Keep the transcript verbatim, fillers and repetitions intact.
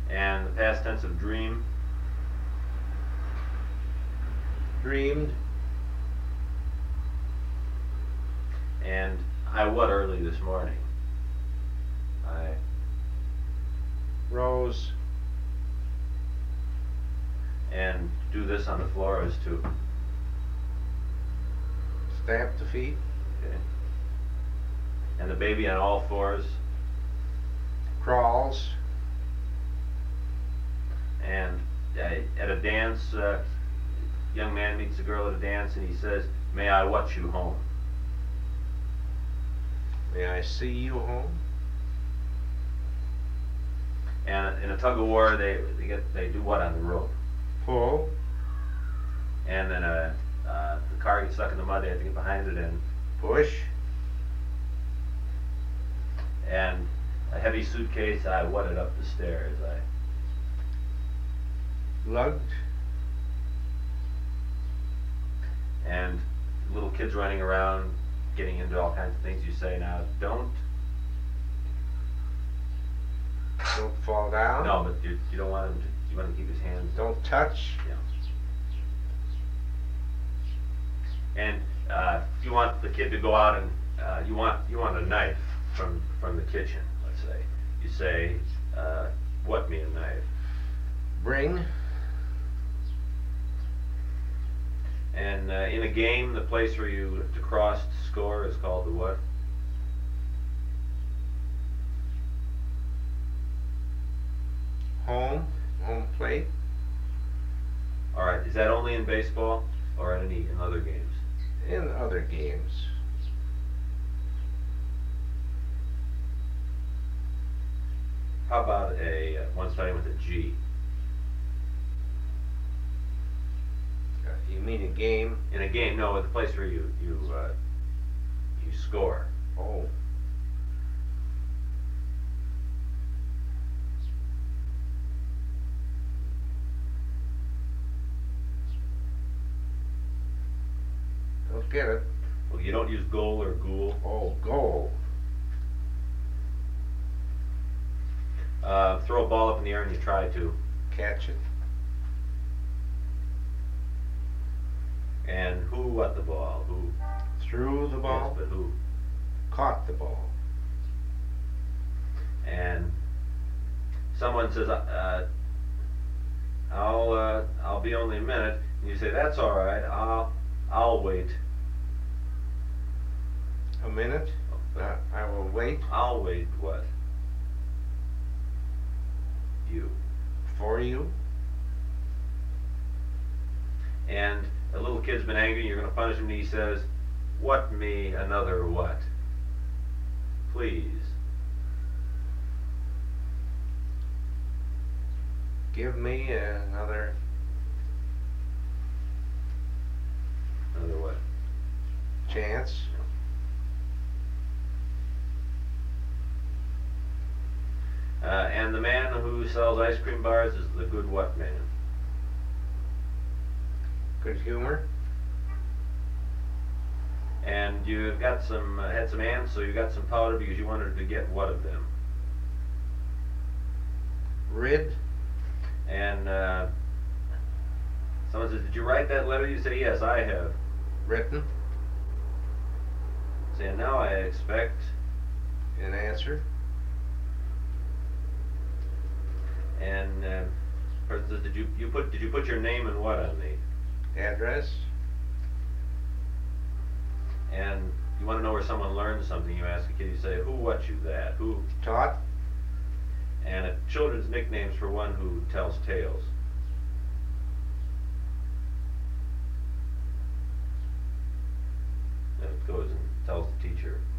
And the past tense of dream. Dreamed. And I what early this morning? I Rose. and do this on the floor is to. Stamp the feet. Okay. And the baby on all fours. Crawls. And uh, at a dance, uh, young man meets a girl at a dance and he says, "May I watch you home?" May I see you home? And in a tug of war, they they get they do what on the rope? Pull. And then a uh, the car gets stuck in the mud. They have to get behind it and Push. and a heavy suitcase. I whatted up the stairs. I Lugged. and little kids running around, getting into all kinds of things. You say now, don't. Don't fall down. No, but you, you don't want him to. You want him to keep his hands. Don't touch. Yeah. And uh, you want the kid to go out and uh, you want you want a knife from from the kitchen. Let's say you say, uh, "What me a knife?" Bring. And uh, in a game, the place where you have to cross to score is called the what? Home. Home plate. All right. Is that only in baseball or in any in other games? In other games. How about a uh, one starting with a G? Uh, you mean a game? In a game, no, the place where you you uh, you score. Oh. Don't get it. Well, you don't use goal or ghoul. Oh, goal. Uh, throw a ball up in the air and you try to. Catch it. And who what the ball? Who? Threw the ball. Yes, but who? Caught the ball. And someone says, uh, "I'll uh, I'll be only a minute," and you say, "That's all right. I'll I'll wait. A minute. Uh, I will wait I'll wait. What? You." for you. And a little kid's been angry. And you're going to punish him. And he says, "What me another what? Please." Give me another Another what? chance. Uh, and the man who sells ice cream bars is the good what man? Good humor. And you've got some uh, had some ants, so you got some powder because you wanted to get what of them? Rid. And uh, someone says, "Did you write that letter?" You say, "Yes, I have." Written. Say, "And now I expect." An answer. And uh, person says, "Did you you put did you put your name and what on the?" Address. And you want to know where someone learned something. You ask a kid. You say, "Who what you that? Who?" Taught. And a children's nicknames for one who tells tales. And it goes and tells the teacher.